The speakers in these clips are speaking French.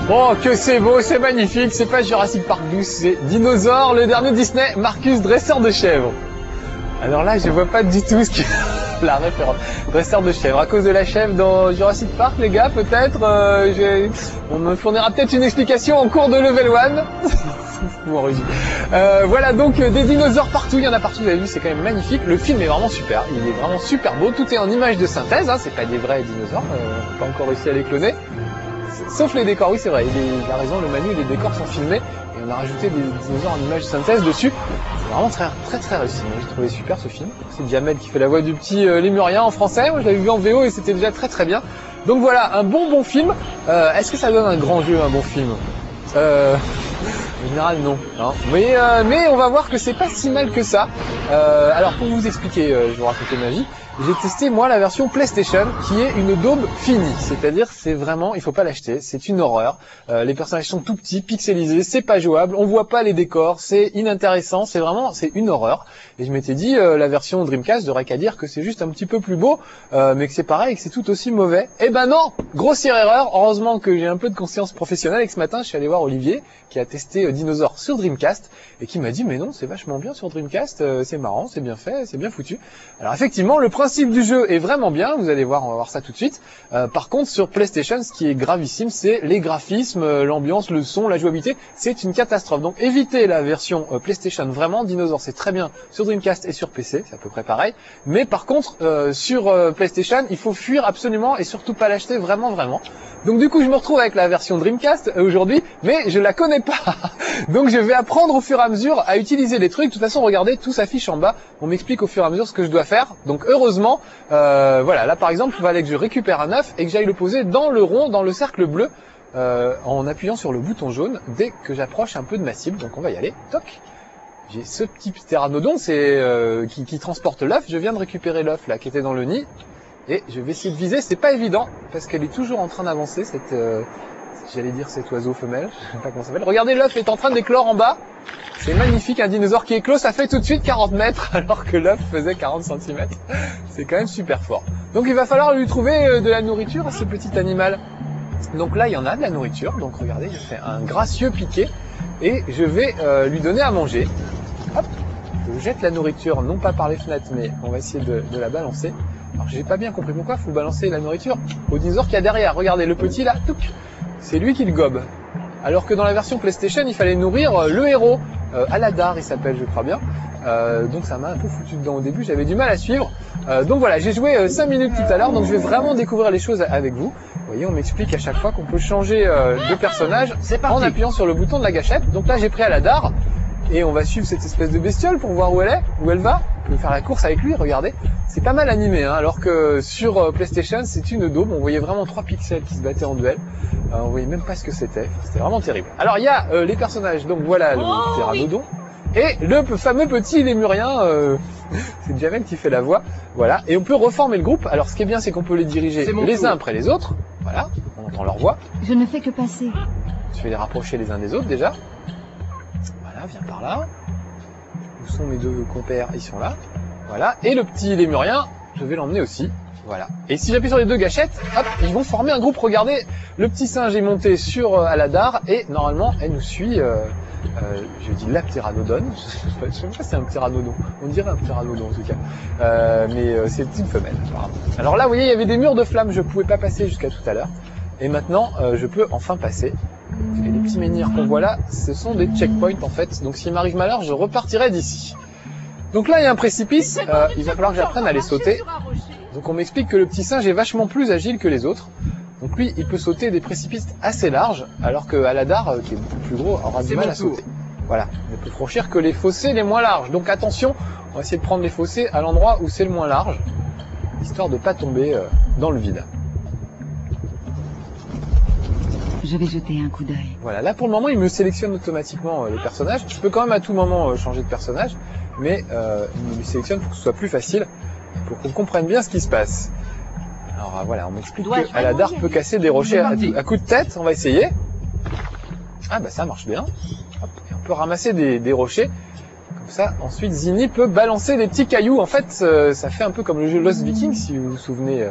Oh, que c'est beau, c'est magnifique, c'est pas Jurassic Park 12, c'est Dinosaure, le dernier Disney, Marcus, dresseur de chèvres. Alors là, je vois pas du tout ce qui... la référence. Dresseur de chèvre. À cause de la chèvre dans Jurassic Park, les gars, peut-être, on me fournira peut-être une explication en cours de level 1. Bon, voilà, donc des dinosaures partout, il y en a partout, vous avez vu, c'est quand même magnifique. Le film est vraiment super, il est vraiment super beau, tout est en images de synthèse, hein, c'est pas des vrais dinosaures, on n'a pas encore réussi à les cloner. Sauf les décors, oui c'est vrai, il a raison, le Manu, les décors sont filmés, et on a rajouté des dinosaures en images de synthèse dessus. C'est vraiment très réussi, moi j'ai trouvé super ce film. C'est Jamel qui fait la voix du petit lémurien en français, moi je l'avais vu en VO et c'était déjà très bien. Donc voilà, un bon film. Est-ce que ça donne un grand jeu, un bon film? En général non, hein. Mais on va voir que c'est pas si mal que ça. Alors pour vous expliquer, je vais vous raconter ma vie. J'ai testé moi la version PlayStation qui est une daube finie, c'est-à-dire c'est vraiment, il faut pas l'acheter, c'est une horreur. Les personnages sont tout petits, pixelisés, c'est pas jouable, on voit pas les décors, c'est inintéressant, c'est une horreur. Et je m'étais dit la version Dreamcast devrait qu'à dire que c'est juste un petit peu plus beau, mais que c'est pareil et que c'est tout aussi mauvais. Eh ben non, grossière erreur. Heureusement que j'ai un peu de conscience professionnelle et que ce matin je suis allé voir Olivier qui a testé Dinosaure sur Dreamcast et qui m'a dit mais non c'est vachement bien sur Dreamcast, c'est marrant, c'est bien fait, c'est bien foutu. Alors effectivement le principe du jeu est vraiment bien, vous allez voir, on va voir ça tout de suite. Par contre sur PlayStation ce qui est gravissime c'est les graphismes, l'ambiance, le son, la jouabilité, c'est une catastrophe. Donc évitez la version PlayStation vraiment, Dinosaure c'est très bien sur Dreamcast et sur PC, c'est à peu près pareil. Mais par contre sur PlayStation il faut fuir absolument et surtout pas l'acheter vraiment. Donc du coup je me retrouve avec la version Dreamcast aujourd'hui, mais je la connais pas. Donc je vais apprendre au fur et à mesure à utiliser les trucs. De toute façon regardez, tout s'affiche en bas, on m'explique au fur et à mesure ce que je dois faire. Donc heureusement, voilà, là par exemple il fallait que je récupère un œuf et que j'aille le poser dans le rond, dans le cercle bleu, en appuyant sur le bouton jaune dès que j'approche un peu de ma cible. Donc on va y aller, toc. J'ai ce petit ptéranodon, c'est qui transporte l'œuf. Je viens de récupérer l'œuf là qui était dans le nid. Et je vais essayer de viser, c'est pas évident, parce qu'elle est toujours en train d'avancer, j'allais dire cet oiseau femelle, je sais pas comment ça s'appelle. Regardez, l'œuf est en train d'éclore en bas. C'est magnifique, un dinosaure qui éclose, ça fait tout de suite 40 mètres, alors que l'œuf faisait 40 cm. C'est quand même super fort. Donc il va falloir lui trouver de la nourriture à ce petit animal. Donc là, il y en a de la nourriture, donc regardez, je fais un gracieux piqué, et je vais lui donner à manger. Hop, je jette la nourriture, non pas par les fenêtres, mais on va essayer de la balancer. Alors j'ai pas bien compris pourquoi faut balancer la nourriture au dinosaure qu'il y a derrière. Regardez le petit là, c'est lui qui le gobe. Alors que dans la version PlayStation, il fallait nourrir le héros. Aladar il s'appelle je crois bien. Donc ça m'a un peu foutu dedans au début, j'avais du mal à suivre. Donc voilà, j'ai joué 5 minutes tout à l'heure, donc je vais vraiment découvrir les choses avec vous. Vous voyez, on m'explique à chaque fois qu'on peut changer de personnage en appuyant sur le bouton de la gâchette. Donc là j'ai pris Aladar. Et on va suivre cette espèce de bestiole pour voir où elle va. On peut faire la course avec lui, regardez. C'est pas mal animé, hein, alors que sur PlayStation, c'est une daube. On voyait vraiment 3 pixels qui se battaient en duel. On voyait même pas ce que c'était. C'était vraiment terrible. Alors, il y a les personnages. Donc voilà le ptéranodon. Et le fameux petit lémurien, c'est Jamel qui fait la voix. Voilà. Et on peut reformer le groupe. Alors, ce qui est bien, c'est qu'on peut les diriger les uns après les autres. Voilà. On entend leur voix. Je ne fais que passer. Je vais les rapprocher les uns des autres, déjà. Viens par là. Où sont mes deux compères? Ils sont là. Voilà. Et le petit lémurien, je vais l'emmener aussi. Voilà. Et si j'appuie sur les deux gâchettes, hop, ils vont former un groupe. Regardez, le petit singe est monté sur Aladar et normalement, elle nous suit. Je dis la ptéranodone. Je sais pas si c'est un ptéranodon. On dirait un ptéranodon en tout cas. Mais c'est une femelle apparemment. Alors là, vous voyez, il y avait des murs de flammes. Je pouvais pas passer jusqu'à tout à l'heure. Et maintenant, je peux enfin passer. Et les petits menhirs qu'on voit là, ce sont des checkpoints en fait. Donc s'il m'arrive malheur, je repartirai d'ici. Donc là, il y a un précipice. Il va falloir que j'apprenne à les sauter. Donc on m'explique que le petit singe est vachement plus agile que les autres. Donc lui, il peut sauter des précipices assez larges, alors que Aladar, qui est beaucoup plus gros, aura du mal à sauter. Voilà, il ne peut franchir que les fossés les moins larges. Donc attention, on va essayer de prendre les fossés à l'endroit où c'est le moins large, histoire de ne pas tomber dans le vide. Je vais jeter un coup d'œil. Voilà, là pour le moment il me sélectionne automatiquement les personnages. Je peux quand même à tout moment changer de personnage, mais il me sélectionne pour que ce soit plus facile, pour qu'on comprenne bien ce qui se passe. Alors voilà, on m'explique que Aladar peut casser des rochers à coups de tête, on va essayer. Ah bah ça marche bien. Hop, et on peut ramasser des rochers, comme ça, ensuite, Zinni peut balancer des petits cailloux. En fait, ça fait un peu comme le jeu Lost Vikings, si vous vous souvenez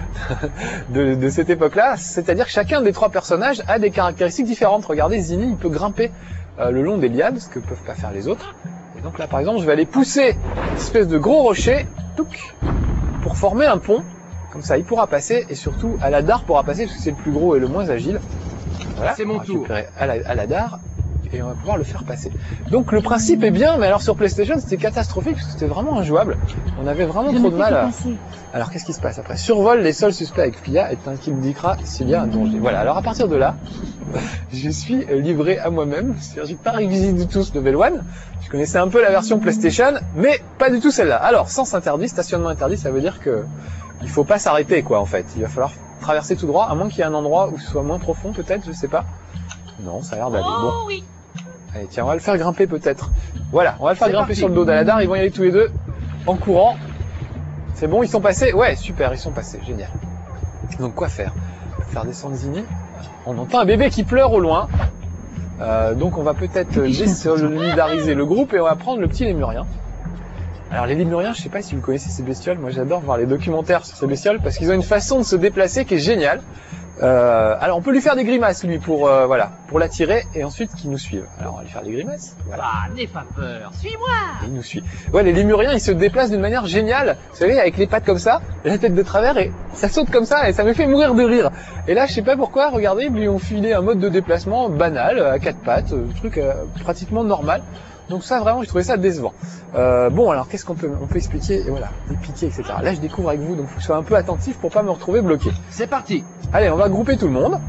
de cette époque-là. C'est-à-dire que chacun des 3 personnages a des caractéristiques différentes. Regardez, Zinni, il peut grimper le long des lianes, ce que peuvent pas faire les autres. Et donc là, par exemple, je vais aller pousser une espèce de gros rocher, touc, pour former un pont. Comme ça, il pourra passer, et surtout, Aladar pourra passer, parce que c'est le plus gros et le moins agile. Voilà, c'est mon tour. Aladar, et on va pouvoir le faire passer. Donc le principe est bien, mais alors sur PlayStation, c'était catastrophique, parce que c'était vraiment injouable. On avait vraiment trop de mal à... Alors qu'est-ce qui se passe après? Survole les sols suspects avec Pia, et qui indiquera s'il y a un danger. Voilà, alors à partir de là, je suis livré à moi-même. C'est-à-dire, j'ai pas révisé du tout ce Level 1. Je connaissais un peu la version PlayStation, mais pas du tout celle-là. Alors, sens interdit, stationnement interdit, ça veut dire que il faut pas s'arrêter, quoi, en fait. Il va falloir traverser tout droit, à moins qu'il y ait un endroit où ce soit moins profond, peut-être, je sais pas. Non, ça a l'air d'aller. Bon. Oui. Allez, tiens, on va le faire grimper, peut-être. Voilà, on va le faire grimper sur le dos d'Aladar. Ils vont y aller tous les deux, en courant. C'est bon, ils sont passés? Ouais, super, ils sont passés, génial. Donc, quoi faire? Faire descendre Zinni. On entend un bébé qui pleure au loin. Donc, on va peut-être désolidariser le groupe et on va prendre le petit lémurien. Alors les lémuriens, je sais pas si vous connaissez ces bestioles, moi j'adore voir les documentaires sur ces bestioles parce qu'ils ont une façon de se déplacer qui est géniale. Alors on peut lui faire des grimaces lui pour voilà, pour l'attirer et ensuite qu'il nous suive. Alors on va lui faire des grimaces. Voilà. Ah, n'aie pas peur, suis-moi. Il nous suit. Ouais, les lémuriens, ils se déplacent d'une manière géniale. Vous savez, avec les pattes comme ça, et la tête de travers et ça saute comme ça et ça me fait mourir de rire. Et là, je sais pas pourquoi, regardez, ils lui ont filé un mode de déplacement banal à 4 pattes, truc pratiquement normal. Donc ça, vraiment, j'ai trouvé ça décevant. Bon, alors, qu'est-ce qu'on peut expliquer? Et voilà, des piquets, etc. Là, je découvre avec vous, donc faut que je sois un peu attentif pour pas me retrouver bloqué. C'est parti. Allez, on va grouper tout le monde.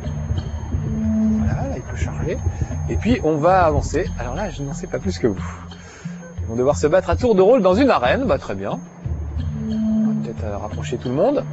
Voilà, là, il peut charger. Et puis, on va avancer. Alors là, je n'en sais pas plus que vous. Ils vont devoir se battre à tour de rôle dans une arène. Bah, très bien. On va peut-être rapprocher tout le monde.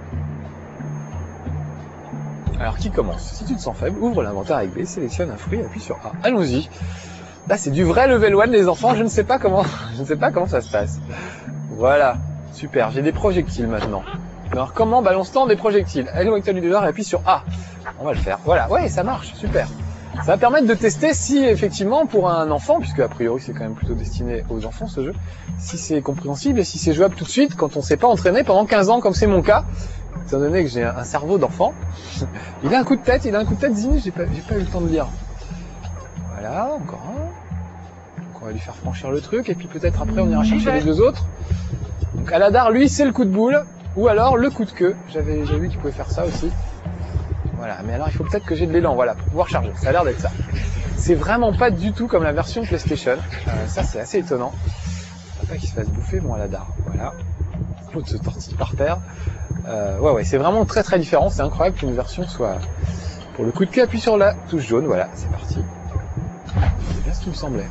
Alors, qui commence? Si tu te sens faible, ouvre l'inventaire avec B, sélectionne un fruit, appuie sur A. Allons-y. Là, c'est du vrai level 1, les enfants. Je ne sais pas comment ça se passe. Voilà. Super. J'ai des projectiles maintenant. Alors, comment balance-t-on des projectiles? Hello, Hector Ludor, et appuie sur A. On va le faire. Voilà. Ouais, ça marche. Super. Ça va permettre de tester si, effectivement, pour un enfant, puisque a priori, c'est quand même plutôt destiné aux enfants, ce jeu, si c'est compréhensible et si c'est jouable tout de suite quand on ne s'est pas entraîné pendant 15 ans, comme c'est mon cas, étant donné que j'ai un cerveau d'enfant. Il a un coup de tête, Zinni, j'ai pas eu le temps de lire. Voilà, encore un. Donc on va lui faire franchir le truc, et puis peut-être après on ira chercher les deux autres. Donc Aladar, lui, c'est le coup de boule, ou alors le coup de queue. J'ai vu qu'il pouvait faire ça aussi. Voilà, mais alors il faut peut-être que j'ai de l'élan, voilà, pour pouvoir charger. Ça a l'air d'être ça. C'est vraiment pas du tout comme la version PlayStation. Ça, c'est assez étonnant. Faut pas qu'il se fasse bouffer, bon Aladar. Voilà. L'autre se tortille par terre. Ouais, c'est vraiment très très différent. C'est incroyable qu'une version soit... Pour le coup de queue, appuie sur la touche jaune. Voilà, c'est parti. C'est bien ce qui me semblait.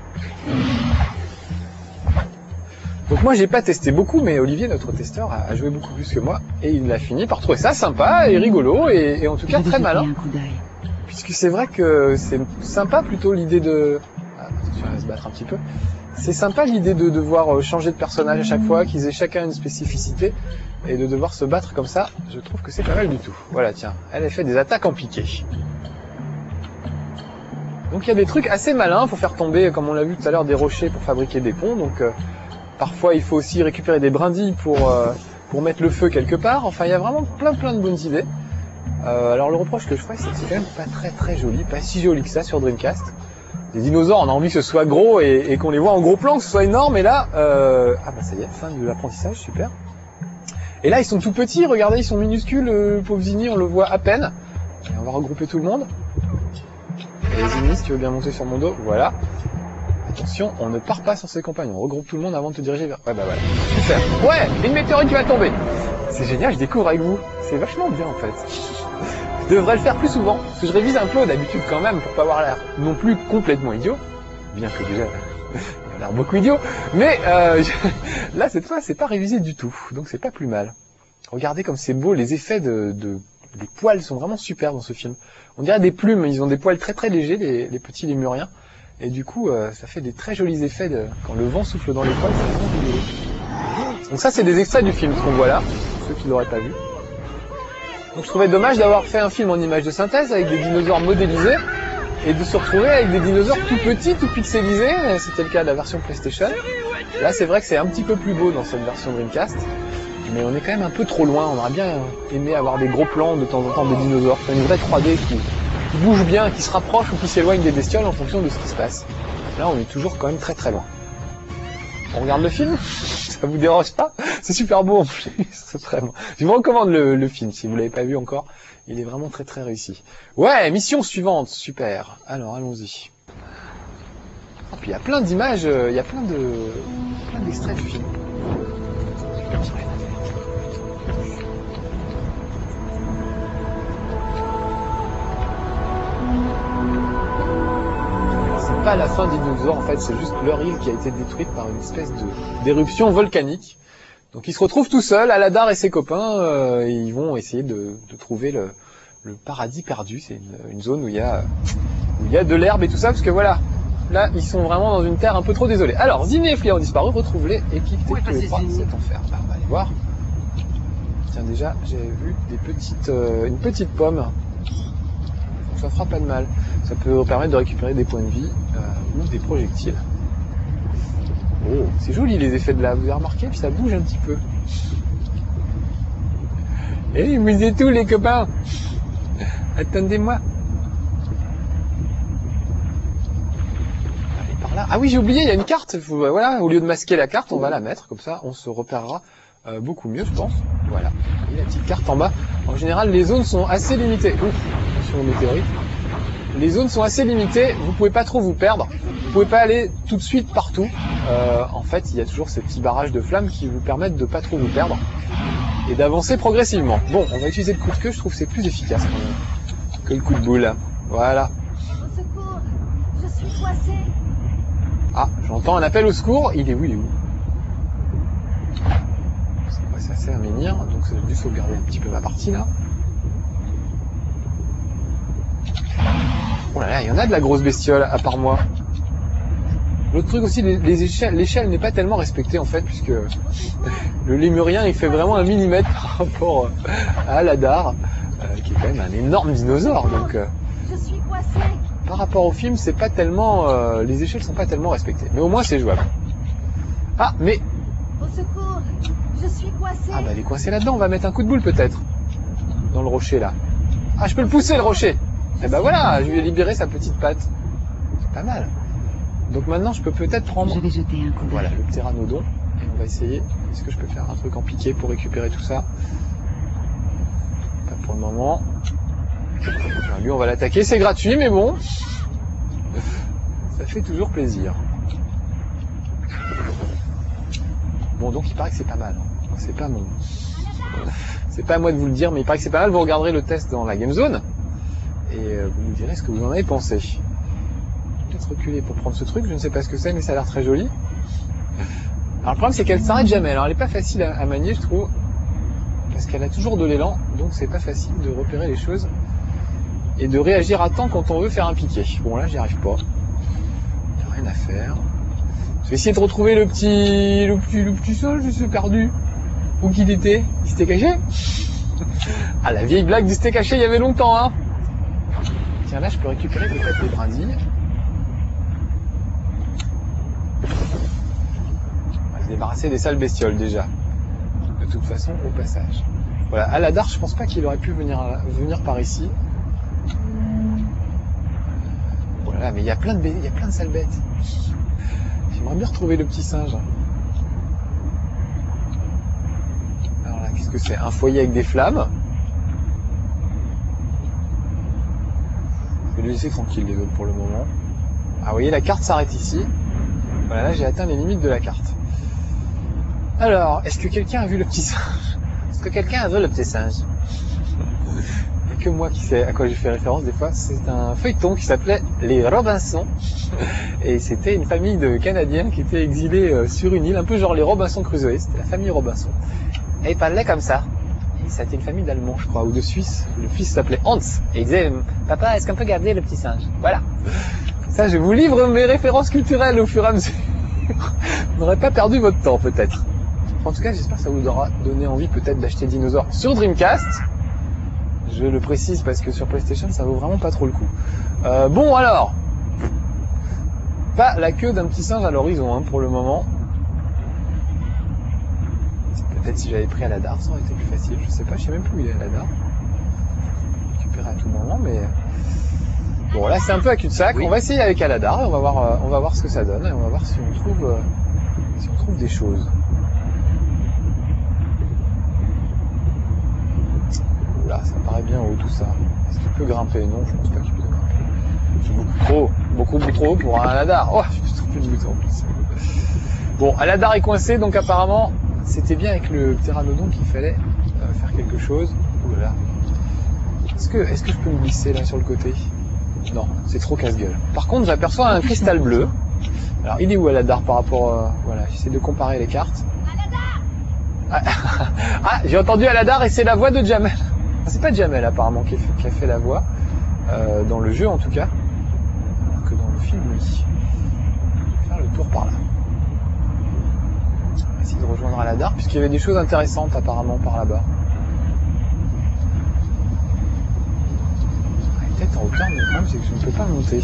Donc moi j'ai pas testé beaucoup, mais Olivier, notre testeur, a joué beaucoup plus que moi, et il a fini par trouver ça sympa et rigolo, et en tout cas très malin. Puisque c'est vrai que c'est sympa plutôt l'idée de... Ah, attention, elle va se battre un petit peu. C'est sympa l'idée de devoir changer de personnage à chaque fois, qu'ils aient chacun une spécificité, et de devoir se battre comme ça, je trouve que c'est pas mal du tout. Voilà, tiens, elle a fait des attaques en piqué. Donc il y a des trucs assez malins, faut faire tomber, comme on l'a vu tout à l'heure, des rochers pour fabriquer des ponts, donc parfois il faut aussi récupérer des brindilles pour mettre le feu quelque part, enfin il y a vraiment plein de bonnes idées. Alors le reproche que je ferais, c'est que c'est quand même pas très joli, pas si joli que ça sur Dreamcast. Les dinosaures, on a envie que ce soit gros et qu'on les voit en gros plan, que ce soit énorme, et là, ah bah ça y est, fin de l'apprentissage, super. Et là ils sont tout petits, regardez, ils sont minuscules, le pauvre Zinni, on le voit à peine. Et on va regrouper tout le monde. Et Zinni, si tu veux bien monter sur mon dos, voilà. Attention, on ne part pas sur ses compagnons, on regroupe tout le monde avant de te diriger vers... Ouais bah voilà, super. Ouais, une météorite qui va tomber. C'est génial, je découvre avec vous. C'est vachement bien en fait. Je devrais le faire plus souvent, parce que je révise un peu d'habitude quand même, pour pas avoir l'air non plus complètement idiot. Bien que déjà, il a l'air beaucoup idiot. Mais là, cette fois, c'est pas révisé du tout, donc c'est pas plus mal. Regardez comme c'est beau, les effets les poils sont vraiment super dans ce film. On dirait des plumes, ils ont des poils très légers, les petits lémuriens. Et du coup, ça fait des très jolis effets quand le vent souffle dans les poils, c'est vraiment rigolo. Donc ça, c'est des extraits du film, ce qu'on voit là, pour ceux qui l'auraient pas vu. Donc je trouvais dommage d'avoir fait un film en image de synthèse avec des dinosaures modélisés et de se retrouver avec des dinosaures tout petits, tout pixelisés. C'était le cas de la version PlayStation. Là, c'est vrai que c'est un petit peu plus beau dans cette version Dreamcast, mais on est quand même un peu trop loin. On aurait bien aimé avoir des gros plans de temps en temps des dinosaures, une vraie 3D qui bouge bien, qui se rapproche ou qui s'éloigne des bestioles en fonction de ce qui se passe. Là, on est toujours quand même très très loin. On regarde le film? Ça vous dérange pas? C'est super beau en plus, vraiment. Je vous recommande le film si vous l'avez pas vu encore. Il est vraiment très très réussi. Ouais, mission suivante, super. Alors allons-y. Oh, puis il y a plein d'images, il y a plein d'extraits du film. C'est pas la fin des dinosaures en fait, c'est juste leur île qui a été détruite par une espèce d'éruption volcanique. Donc ils se retrouvent tout seuls, Aladar et ses copains, et ils vont essayer de trouver le paradis perdu. C'est une zone où il y a de l'herbe et tout ça, parce que voilà, là ils sont vraiment dans une terre un peu trop désolée. Alors, Zinné et Flea ont disparu, retrouve-les et quittez tous les trois cet enfer. Bah, on va aller voir. Tiens, déjà, j'avais vu une petite pomme. Ça fera pas de mal. Ça peut permettre de récupérer des points de vie ou des projectiles. Oh, c'est joli les effets de lave, vous avez remarqué, puis ça bouge un petit peu. Eh, vous êtes tous les copains? Attendez-moi. Allez, par là. Ah oui, j'ai oublié, il y a une carte. Voilà, au lieu de masquer la carte, on va la mettre, comme ça on se repérera beaucoup mieux, je pense. Voilà, et la petite carte en bas. En général, les zones sont assez limitées. Ouf, attention aux météorites. Les zones sont assez limitées, vous pouvez pas trop vous perdre. Vous pouvez pas aller tout de suite partout. En fait, il y a toujours ces petits barrages de flammes qui vous permettent de pas trop vous perdre et d'avancer progressivement. Bon, on va utiliser le coup de queue, je trouve que c'est plus efficace quand même que le coup de boule. Voilà. Au secours, je suis coincé. Ah, j'entends un appel au secours. Il est où, C'est quoi ça sert à menhir, donc j'ai dû sauvegarder un petit peu ma partie là. Oh là là, il y en a de la grosse bestiole à part moi. L'autre truc aussi, l'échelle n'est pas tellement respectée en fait, puisque le lémurien il fait vraiment 1 millimètre par rapport à Aladar, qui est quand même un énorme dinosaure. Donc Je suis coincé. par rapport au film, c'est pas tellement, les échelles sont pas tellement respectées. Mais au moins c'est jouable. Ah, mais Au secours, je suis coincé. ah bah elle est coincée là-dedans. On va mettre un coup de boule peut-être dans le rocher là. Ah, je peux le pousser le rocher. Et ben voilà, je lui ai libéré sa petite patte. C'est pas mal. Donc maintenant, je peux peut-être prendre... Je vais jeter un coup d'œil. Voilà, le pteranodon. Et on va essayer. Est-ce que je peux faire un truc en piqué pour récupérer tout ça? Pas pour le moment. Alors, lui, on va l'attaquer. C'est gratuit, mais bon. Ça fait toujours plaisir. Bon, donc il paraît que c'est pas mal. C'est pas mon... C'est pas à moi de vous le dire, mais il paraît que c'est pas mal. Vous regarderez le test dans la Game Zone. Et vous me direz ce que vous en avez pensé. Peut-être reculer pour prendre ce truc, je ne sais pas ce que c'est, mais ça a l'air très joli. Alors le problème c'est qu'elle s'arrête jamais, alors elle est pas facile à manier je trouve, parce qu'elle a toujours de l'élan, donc c'est pas facile de repérer les choses et de réagir à temps quand on veut faire un piqué. Bon là j'y arrive pas, il n'y a rien à faire. Je vais essayer de retrouver le petit singe, je suis perdu. Où qu'il était? Il s'était caché? Ah la vieille blague du c'était caché il y avait longtemps hein. Tiens là je peux récupérer peut-être les brindilles. On va se débarrasser des sales bestioles déjà. De toute façon au passage. Voilà, Aladar je pense pas qu'il aurait pu venir par ici. Voilà, mais il y a plein de sales bêtes. J'aimerais bien retrouver le petit singe. Alors là, qu'est-ce que c'est? Un foyer avec des flammes. Je vais le laisser tranquille les autres pour le moment. Ah, vous voyez, la carte s'arrête ici. Voilà, là j'ai atteint les limites de la carte. Alors, est-ce que quelqu'un a vu le petit singe? Est-ce que quelqu'un a vu le petit singe? Il n'y a que moi qui sais à quoi j'ai fait référence des fois. C'est un feuilleton qui s'appelait Les Robinson. Et c'était une famille de Canadiens qui étaient exilés sur une île, un peu genre les Robinson Crusoe. C'était la famille Robinson. Et ils parlaient comme ça. Et c'était une famille d'Allemands, je crois, ou de Suisse. Le fils s'appelait Hans. Et il disait, papa, est-ce qu'on peut garder le petit singe? Voilà. Ça, je vous livre mes références culturelles au fur et à mesure. Vous n'aurez pas perdu votre temps, peut-être. En tout cas, j'espère que ça vous aura donné envie, peut-être, d'acheter Dinosaur sur Dreamcast. Je le précise parce que sur PlayStation, ça vaut vraiment pas trop le coup. Bon alors, pas la queue d'un petit singe à l'horizon hein, pour le moment. Peut-être si j'avais pris Aladar, ça aurait été plus facile. Je sais pas, je sais même plus où il est Aladar. Récupérer à tout moment, mais bon là c'est un peu à cul-de-sac. Oui. On va essayer avec Aladar et on va voir ce que ça donne et on va voir si on trouve des choses. Là, ça paraît bien haut tout ça. Est-ce qu'il peut grimper? Non, je pense pas qu'il peut grimper. C'est beaucoup trop pour un Aladar. Oh, je me suis trompé de bouton en plus. Bon, Aladar est coincé, donc apparemment, c'était bien avec le pteranodon qu'il fallait faire quelque chose. Ouh là là. Est-ce que je peux me glisser là sur le côté? Non, c'est trop casse-gueule. Par contre, j'aperçois un cristal bleu. Alors, il est où Aladar par rapport... voilà, j'essaie de comparer les cartes. Ah, j'ai entendu Aladar et c'est la voix de Jamel. C'est pas Jamel apparemment qui a fait la voix, dans le jeu en tout cas, alors que dans le film, oui. Je vais faire le tour par là. On va essayer de rejoindre Aladar, puisqu'il y avait des choses intéressantes apparemment par là-bas. Peut-être en hauteur, mais le problème c'est que je ne peux pas monter.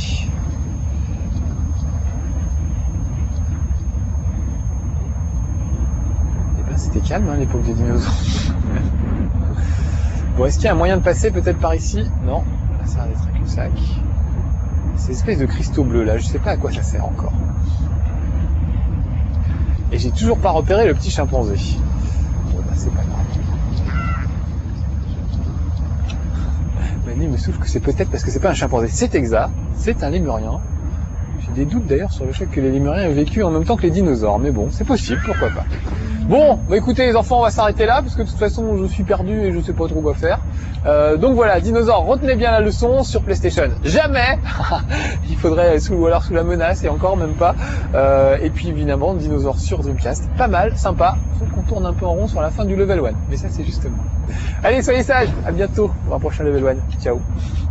Eh ben c'était calme hein, l'époque des dinosaures. Bon, est-ce qu'il y a un moyen de passer peut-être par ici? Non, là ça va être un cul-de-sac. Ces espèces de cristaux bleus là, je sais pas à quoi ça sert encore. Et j'ai toujours pas repéré le petit chimpanzé. Bon bah c'est pas grave. Manu me souffle que c'est peut-être parce que c'est pas un chimpanzé, c'est exact, c'est un lémurien. J'ai des doutes d'ailleurs sur le fait que les lémuriens aient vécu en même temps que les dinosaures, mais bon, c'est possible, pourquoi pas. Bon, bah écoutez les enfants, on va s'arrêter là, parce que de toute façon je suis perdu et je sais pas trop quoi faire. Donc voilà, dinosaures, retenez bien la leçon sur PlayStation. Jamais il faudrait, ou alors sous la menace, et encore même pas. Et puis évidemment, dinosaures sur Dreamcast, pas mal, sympa, sauf qu'on tourne un peu en rond sur la fin du level 1. Mais ça c'est justement. Allez, soyez sages, à bientôt pour un prochain level 1. Ciao.